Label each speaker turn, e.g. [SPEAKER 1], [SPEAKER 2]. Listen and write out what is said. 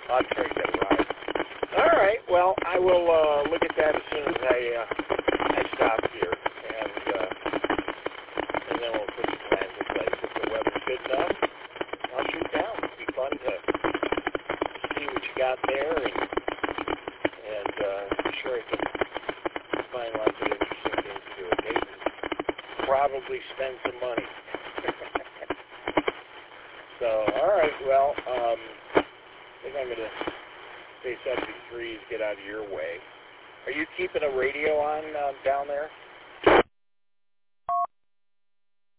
[SPEAKER 1] I'll try to get a ride. All right. Well, I will look at that as soon as I stop here, and then we'll put some plans in place. If the weather's good enough, I'll shoot down. It'll be fun to see what you got there, and I'm sure I can find lots of interesting things to do. Maybe probably spend some money. So, all right. Well, I think I'm going to say 73s, get out of your way. Are you keeping a radio on down there?